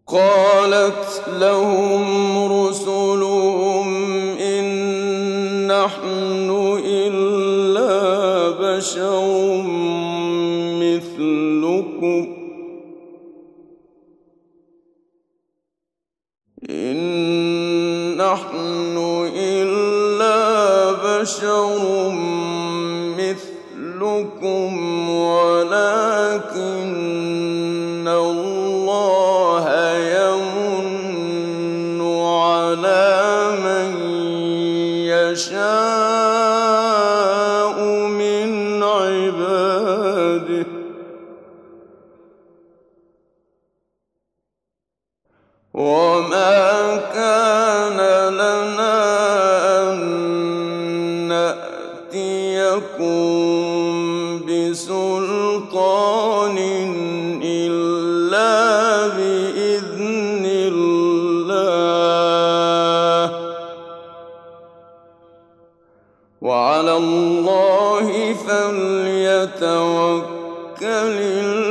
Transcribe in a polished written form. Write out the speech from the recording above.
قالت لهم رسلهم إن نحن إلا بشر مثلكم ولكن الله يمن على من يشاء من عباده وما كان لنا أن نأتيكم بسلطان إلا بإذن الله وعلى الله فليتوكل